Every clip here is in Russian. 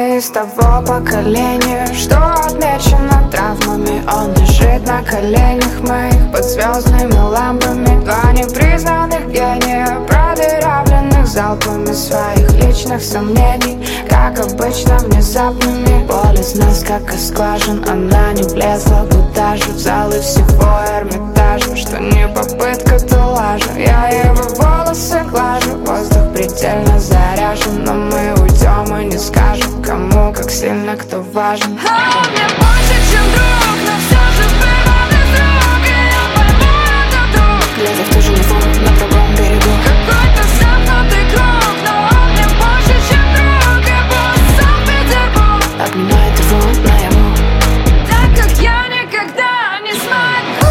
не из того поколения, что отмечено травмами. Он лежит на коленях моих под звездными лампами. Два непризнанных гения, продырявленных залпами своих личных сомнений, как обычно внезапными. Боль из нас как из скважин, она не влезла бы даже в залы всего Эрмитажа. Что не попытка, то лажа. Я его волосы глажу, воздух предельно заряжен, но мы уйдем и не скажем кому, как сильно кто важен. А он мне больше, чем друг, но все же вырван из рук, и я пойму это вдруг, глядя в ту же Неву на другом берегу. какой-то замкнутый круг, но он мне больше, чем друг, и пусть Санкт-Петербург Обнимает его наяву, так как я никогда не смогу.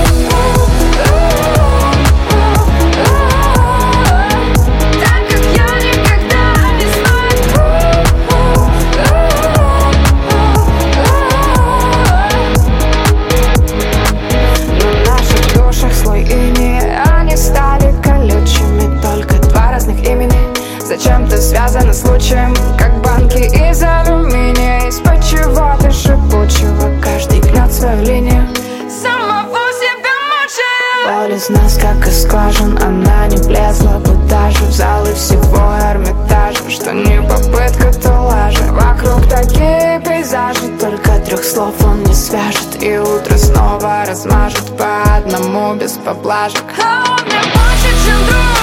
Так как я никогда не смогу. на наших душах слой инея, они стали колючими. Только два разных имени, зачем-то связаны случаем, как банки из алюминия. Из-под чего-то шипучего каждый гнет свою линию. Самого себя мучая. Боль из нас как из скважин, она не влезла бы даже в залы всего Эрмитажа. Что не попытка, то лажа. Вокруг такие пейзажи, только трех слов он не свяжет, и утро снова размажет по одному без поблажек. А он мне больше, чем друг.